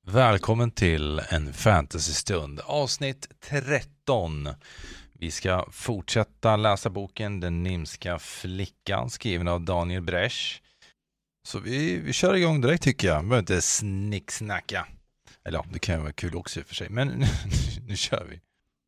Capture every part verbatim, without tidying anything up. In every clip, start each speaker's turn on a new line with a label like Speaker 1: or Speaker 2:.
Speaker 1: Välkommen till en fantasystund, avsnitt tretton. Vi ska fortsätta läsa boken Den Nimska flickan, skriven av Daniel Bresch. Så vi, vi kör igång direkt tycker jag. Vi behöver inte snicksnacka. Eller ja, det kan ju vara kul också i och för sig. Men nu, nu kör vi.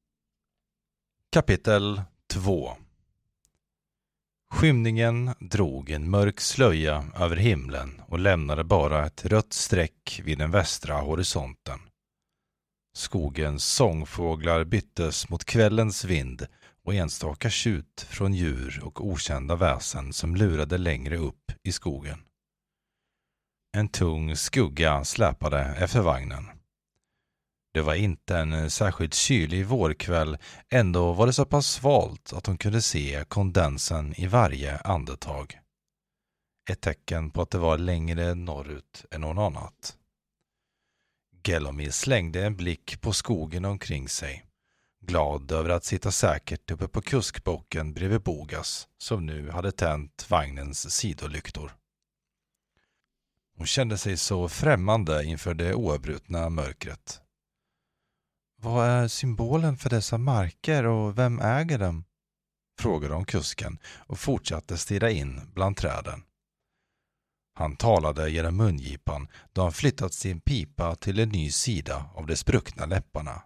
Speaker 1: Kapitel två. Skymningen drog en mörk slöja över himlen och lämnade bara ett rött streck vid den västra horisonten. Skogens sångfåglar byttes mot kvällens vind och enstaka tjut från djur och okända väsen som lurade längre upp i skogen. En tung skugga släpade efter vagnen. Det var inte en särskilt kylig vårkväll, ändå var det så pass svalt att hon kunde se kondensen i varje andetag. Ett tecken på att det var längre norrut än någon annat. Gelomir slängde en blick på skogen omkring sig, glad över att sitta säkert uppe på kuskbocken bredvid Bogas, som nu hade tänt vagnens sidolyktor. Hon kände sig så främmande inför det oavbrutna mörkret. Vad är symbolen för dessa marker och vem äger dem? Frågade hon kusken och fortsatte stirra in bland träden. Han talade genom mungipan då han flyttat sin pipa till en ny sida av de spruckna läpparna.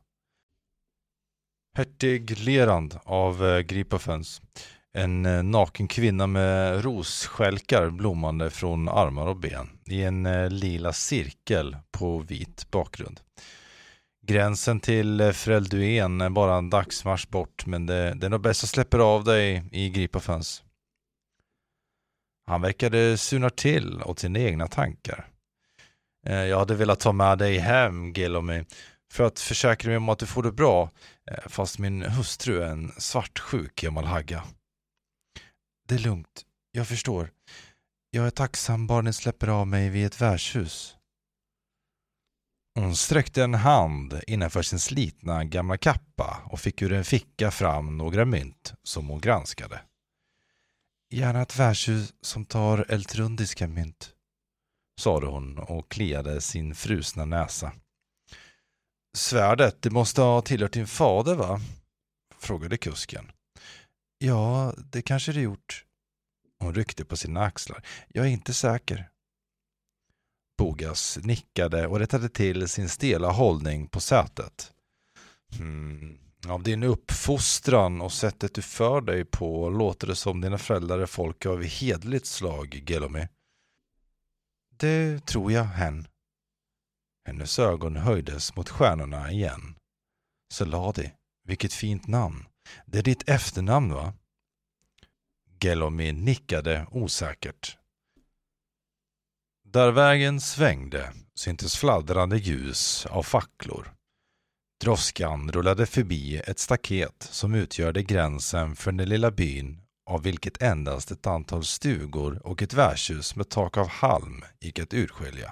Speaker 1: Hertig Lerand av Gripofens, en naken kvinna med rosskälkar blommande från armar och ben i en lila cirkel på vit bakgrund. Gränsen till Frelduen är bara en dagsmarsch bort, men det, det är nog bäst att släppa av dig i Gripofens. Han verkade surna till åt sina egna tankar. Jag hade velat ta med dig hem, Gelomir, för att försäkra mig om att du får det bra, fast min hustru är en svartsjuk gammal hagga. Det är lugnt, jag förstår. Jag är tacksam bara ni släpper av mig vid ett värdshus. Hon sträckte en hand innanför sin slitna gamla kappa och fick ur en ficka fram några mynt som hon granskade. Gärna ett värdshus som tar eltrundiska mynt, sade hon och kliade sin frusna näsa. Svärdet, det måste ha tillhört din fader, va? Frågade kusken. Ja, det kanske det gjort. Hon ryckte på sina axlar. Jag är inte säker. Bogas nickade och rättade till sin stela hållning på sätet. Hmm. Av din uppfostran och sättet du för dig på låter det som dina föräldrar är folk av hedligt slag, Gelomir. Det tror jag, hen. Hennes ögon höjdes mot stjärnorna igen. Seladi, vilket fint namn. Det är ditt efternamn, va? Gelomir nickade osäkert. Där vägen svängde syntes fladdrande ljus av facklor. Droskan rullade förbi ett staket som utgjorde gränsen för den lilla byn, av vilket endast ett antal stugor och ett värdshus med tak av halm gick att urskilja.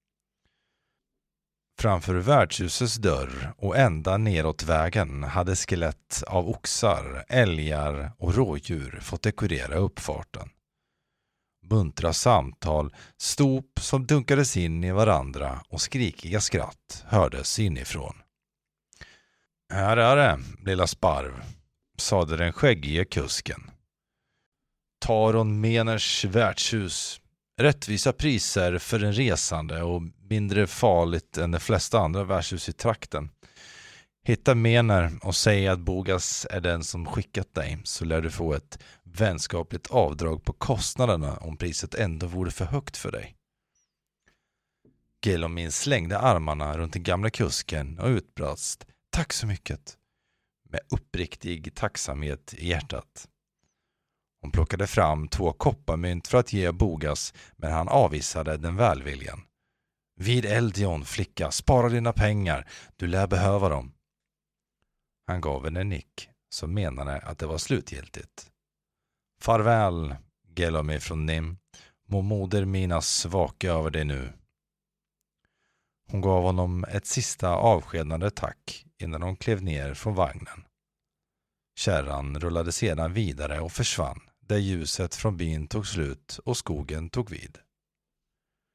Speaker 1: Framför värdshusets dörr och ända neråt vägen hade skelett av oxar, älgar och rådjur fått dekorera uppfarten. Buntra samtal, stop som dunkades in i varandra och skrikiga skratt hördes inifrån. Här är det, lilla sparv, sade den skäggige kusken. Taron Meners värdshus. Rättvisa priser för en resande och mindre farligt än de flesta andra värdshus i trakten. Hitta Mener och säg att Bogas är den som skickat dig, så lär du få ett vänskapligt avdrag på kostnaderna om priset ändå vore för högt för dig. Gelomir slängde armarna runt den gamla kusken och utbrast tack så mycket, med uppriktig tacksamhet i hjärtat. Hon plockade fram två kopparmynt för att ge Bogas, men han avvisade den välviljan. Vid Eldion, flicka, spara dina pengar, du lär behöva dem. Han gav henne en nick som menade att det var slutgiltigt. Farväl, Gelomir från Nim, må moder Minas vaka över dig nu. Hon gav honom ett sista avskedande tack innan hon klev ner från vagnen. Kärran rullade sedan vidare och försvann, där ljuset från byn tog slut och skogen tog vid.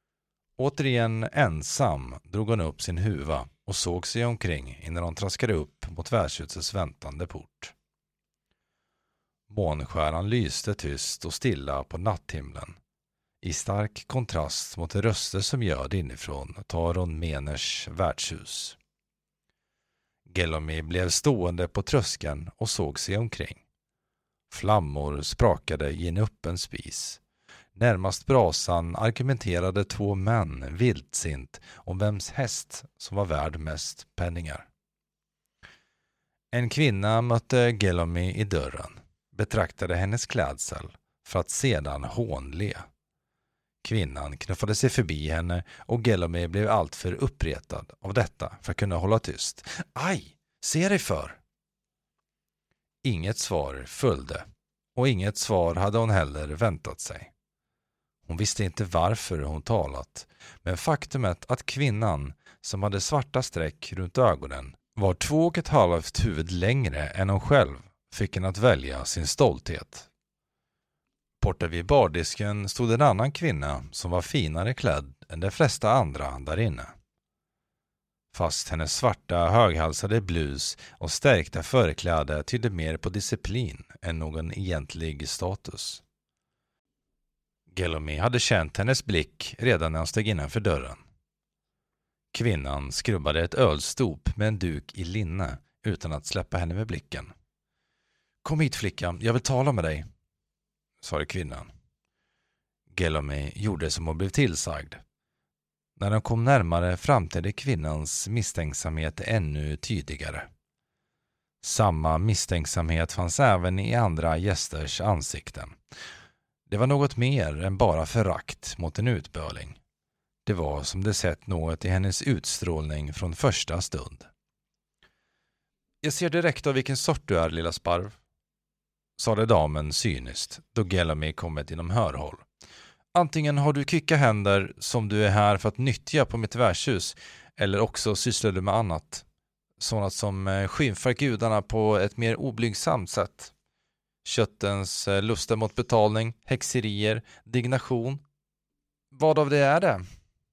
Speaker 1: Återigen ensam drog hon upp sin huva och såg sig omkring innan hon traskade upp mot värdshusets väntande port. Månstjärnan lyste tyst och stilla på natthimlen, i stark kontrast mot de röster som ljöd inifrån Taron Meners värdshus. Gelomi blev stående på tröskeln och såg sig omkring. Flammor sprakade i en öppen spis. Närmast brasan argumenterade två män vildsint om vems häst som var värd mest penningar. En kvinna mötte Gelomi i dörren, betraktade hennes klädsel för att sedan hånle. Kvinnan knuffade sig förbi henne och Gelomi blev alltför uppretad av detta för att kunna hålla tyst. Aj, se dig för! Inget svar följde, och inget svar hade hon heller väntat sig. Hon visste inte varför hon talat, men faktumet att kvinnan, som hade svarta streck runt ögonen, var två och ett halvt huvud längre än hon själv, fick henne att välja sin stolthet. Borta vid bardisken stod en annan kvinna som var finare klädd än de flesta andra där inne. Fast hennes svarta höghalsade blus och stärkta förkläde tydde mer på disciplin än någon egentlig status. Gelomi hade känt hennes blick redan när han steg innanför dörren. Kvinnan skrubbade ett ölstop med en duk i linne utan att släppa henne med blicken. Kom hit, flicka, jag vill tala med dig, sa kvinnan. Gelomi gjorde som hon blev tillsagd. När de kom närmare framträdde kvinnans misstänksamhet ännu tydligare. Samma misstänksamhet fanns även i andra gästers ansikten. Det var något mer än bara förakt mot en utböling. Det var som det sett något i hennes utstrålning från första stund. Jag ser direkt av vilken sort du är, lilla sparv, sade damen cyniskt då Gelomi kommit inom hörhåll. Antingen har du kvicka händer som du är här för att nyttja på mitt värdshus, eller också sysslar du med annat. Sådant som skymfar gudarna på ett mer oblygsamt sätt. Köttens luster mot betalning, häxerier, dignation. Vad av det är det?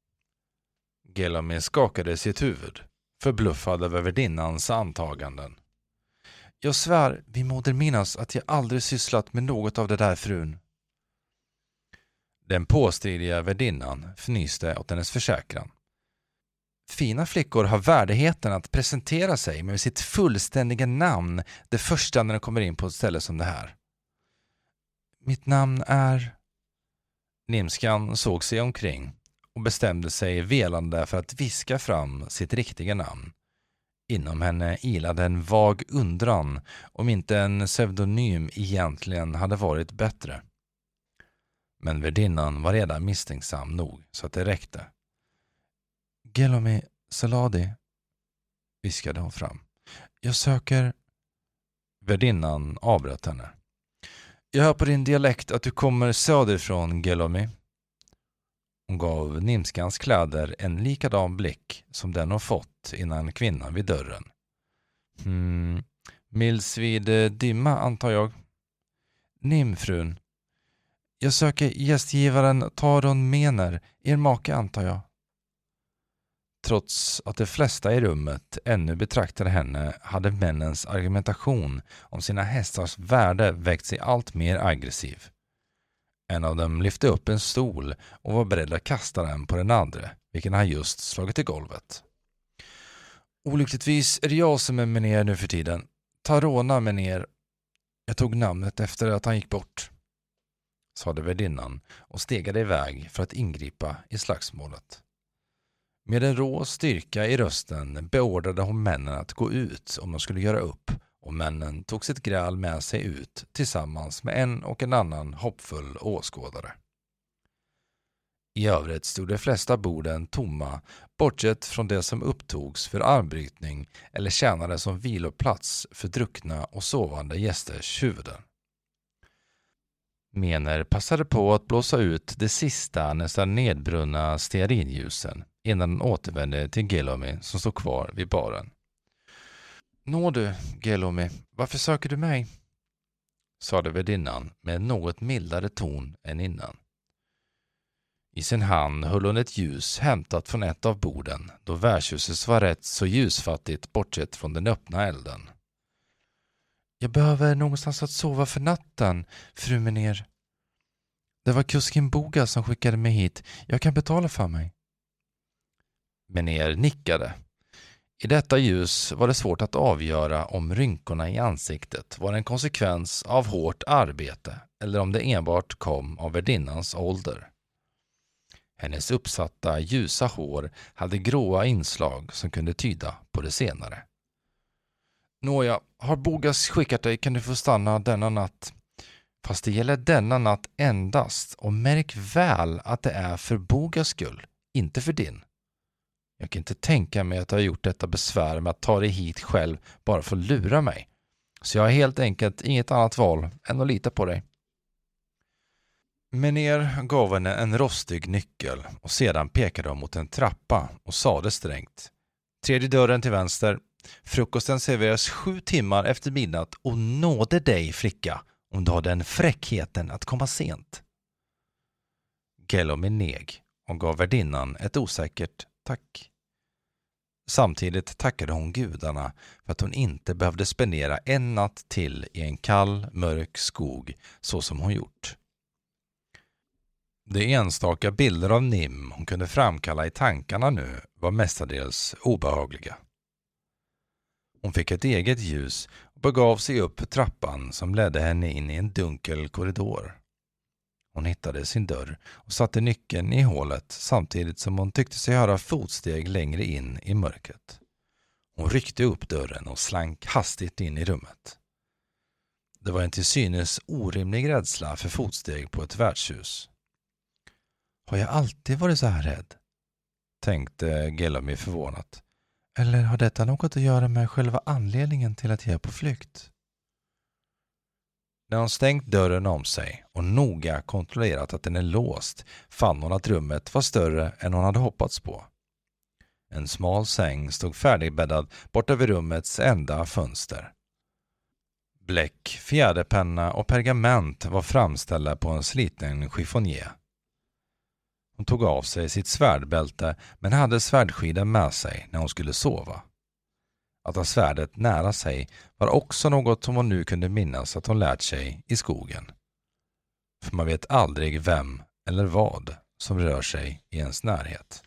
Speaker 1: Gelomi skakade sitt huvud, förbluffad över värdinnans antaganden. Jag svär vid moder minnas att jag aldrig sysslat med något av det där, frun. Den påstridiga värdinnan fnyste åt hennes försäkran. Fina flickor har värdigheten att presentera sig med sitt fullständiga namn det första när de kommer in på ett ställe som det här. Mitt namn är... Nimskan såg sig omkring och bestämde sig velande för att viska fram sitt riktiga namn. Inom henne ilade en vag undran om inte en pseudonym egentligen hade varit bättre. Men värdinnan var redan misstänksam nog så att det räckte. Gelomi Saladi, viskade hon fram. Jag söker... Värdinnan avbröt henne. Jag hör på din dialekt att du kommer söderifrån, Gelomi. Hon gav Nimskans kläder en likadan blick som den hon fått innan kvinnan vid dörren. Hmm, Mils vid Dymma, antar jag. Nimfrun. Jag söker gästgivaren Taron Mener, er make, antar jag. Trots att de flesta i rummet ännu betraktade henne hade männens argumentation om sina hästars värde växt sig allt mer aggressiv. En av dem lyfte upp en stol och var beredd att kasta den på den andra, vilken han just slagit i golvet. Olyckligtvis är det jag som är Mener nu för tiden. Tarona Mener. Jag tog namnet efter att han gick bort, sade värdinnan och stegade iväg för att ingripa i slagsmålet. Med en rå styrka i rösten beordrade hon männen att gå ut om de skulle göra upp, och männen tog sitt gräl med sig ut tillsammans med en och en annan hoppfull åskådare. I övrigt stod de flesta borden tomma, bortsett från det som upptogs för armbrytning eller tjänade som viloplats för druckna och sovande gästers huvuden. Mener passade på att blåsa ut det sista nästan nedbrunna stearinljusen innan den återvände till Gelomi som stod kvar vid baren. Nå du, Gelomi, varför söker du mig? Sade värdinnan med en något mildare ton än innan. I sin hand höll hon ett ljus hämtat från ett av borden, då värdshuset var rätt så ljusfattigt bortsett från den öppna elden. Jag behöver någonstans att sova för natten, fru Menér. Det var kusken Boga som skickade mig hit. Jag kan betala för mig. Menér nickade. I detta ljus var det svårt att avgöra om rynkorna i ansiktet var en konsekvens av hårt arbete eller om det enbart kom av värdinnans ålder. Hennes uppsatta ljusa hår hade gråa inslag som kunde tyda på det senare. Nåja, har Bogas skickat dig kan du få stanna denna natt. Fast det gäller denna natt endast, och märk väl att det är för Bogas skull, inte för din. Jag kan inte tänka mig att jag har gjort detta besvär med att ta dig hit själv bara för att lura mig. Så jag har helt enkelt inget annat val än att lita på dig. Menér gav henne en rostig nyckel och sedan pekade hon mot en trappa och sade strängt. Tredje dörren till vänster. Frukosten serveras sju timmar efter midnatt och nåde dig, flicka, om du har den fräckheten att komma sent. Gellomi neg och gav värdinnan ett osäkert tack. Samtidigt tackade hon gudarna för att hon inte behövde spendera en natt till i en kall, mörk skog så som hon gjort. De enstaka bilder av Nim hon kunde framkalla i tankarna nu var mestadels obehagliga. Hon fick ett eget ljus och begav sig upp för trappan som ledde henne in i en dunkel korridor. Hon hittade sin dörr och satte nyckeln i hålet samtidigt som hon tyckte sig höra fotsteg längre in i mörkret. Hon ryckte upp dörren och slank hastigt in i rummet. Det var en till synes orimlig rädsla för fotsteg på ett värdshus. Har jag alltid varit så här rädd? Tänkte Gellomi förvånat. Eller har detta något att göra med själva anledningen till att jag är på flykt? När hon stängt dörren om sig och noga kontrollerat att den är låst fann hon att rummet var större än hon hade hoppats på. En smal säng stod färdigbäddad bort över rummets enda fönster. Bläck, fjäderpenna och pergament var framställda på en sliten chiffonier. Hon tog av sig sitt svärdbälte men hade svärdskiden med sig när hon skulle sova. Att ha svärdet nära sig var också något som hon nu kunde minnas att hon lärt sig i skogen. För man vet aldrig vem eller vad som rör sig i ens närhet.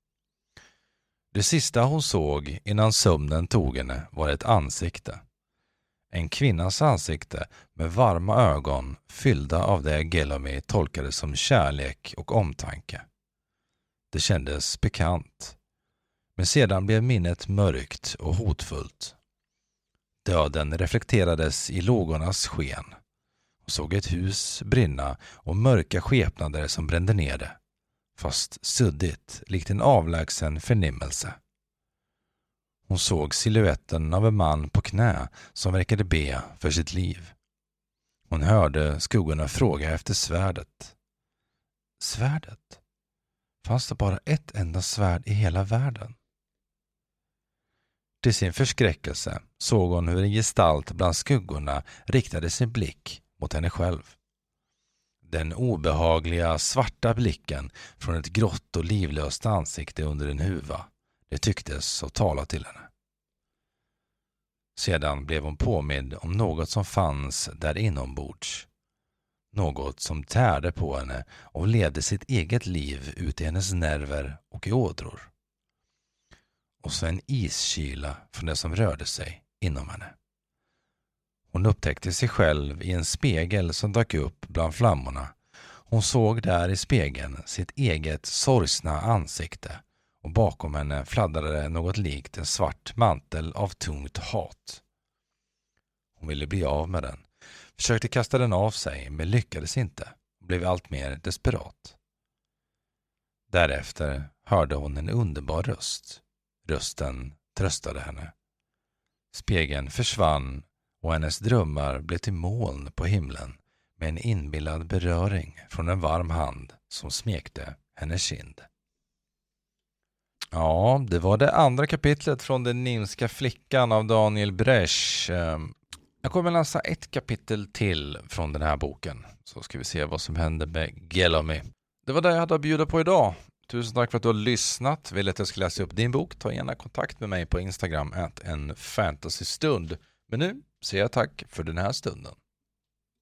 Speaker 1: Det sista hon såg innan sömnen tog henne var ett ansikte. En kvinnas ansikte med varma ögon fyllda av det Gellomi tolkade som kärlek och omtanke. Det kändes bekant. Men sedan blev minnet mörkt och hotfullt. Döden reflekterades i lågornas sken. Hon såg ett hus brinna och mörka skepnader som brände ner det. Fast suddigt, likt en avlägsen förnimmelse. Hon såg siluetten av en man på knä som verkade be för sitt liv. Hon hörde skuggorna fråga efter svärdet. Svärdet? Fanns det bara ett enda svärd i hela världen? Till sin förskräckelse såg hon hur en gestalt bland skuggorna riktade sin blick mot henne själv. Den obehagliga svarta blicken från ett grått och livlöst ansikte under en huva. Det tycktes att tala till henne. Sedan blev hon påmind om något som fanns där inombords. Något som tärde på henne och ledde sitt eget liv ut i hennes nerver och i ådror. Och så en iskyla från det som rörde sig inom henne. Hon upptäckte sig själv i en spegel som dök upp bland flammorna. Hon såg där i spegeln sitt eget sorgsna ansikte och bakom henne fladdrade något likt en svart mantel av tungt hat. Hon ville bli av med den, försökte kasta den av sig men lyckades inte och blev allt mer desperat. Därefter hörde hon en underbar röst. Rösten tröstade henne. Spegeln försvann och hennes drömmar blev till moln på himlen med en inbillad beröring från en varm hand som smekte hennes kind. Ja, det var det andra kapitlet från Den nimska flickan av Daniel Bresch. Jag kommer läsa ett kapitel till från den här boken. Så ska vi se vad som händer med Gellomi. Det var det jag hade att bjuda på idag. Tusen tack för att du har lyssnat. Vill att jag ska läsa upp din bok? Ta gärna kontakt med mig på Instagram at en fantasystund. Men nu säger jag tack för den här stunden.